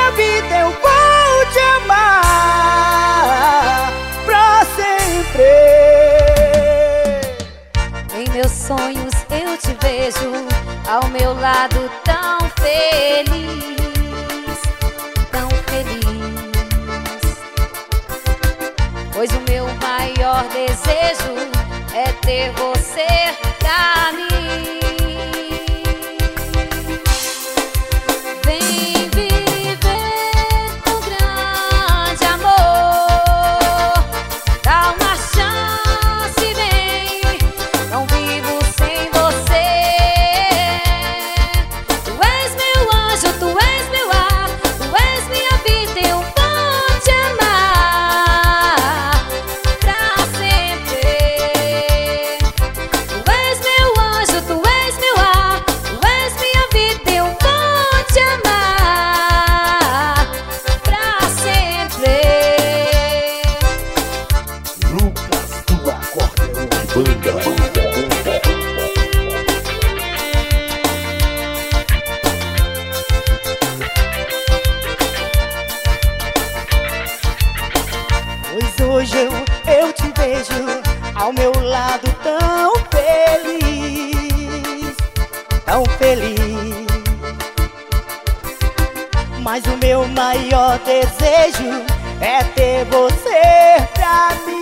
minha vida eu vou te amar pra sempre. Em meus sonhos eu te vejo ao meu lado tão feliz, tão feliz. Pois o meu maior desejo é ter você pra mim. Vem viver um grande amor, dá uma chance, vem, não vivo sem você. Tu és meu anjo, tu és meu ar, tu és minha vida, eu vou te amar pra sempre. Tu és meu anjo, tu és meu ar, tu és minha vida, eu vou te amar pra sempre. Lucas do Acordeon Banda. Pois hoje eu te vejo ao meu lado tão feliz, tão feliz. Mas o meu maior desejo é ter você pra mim.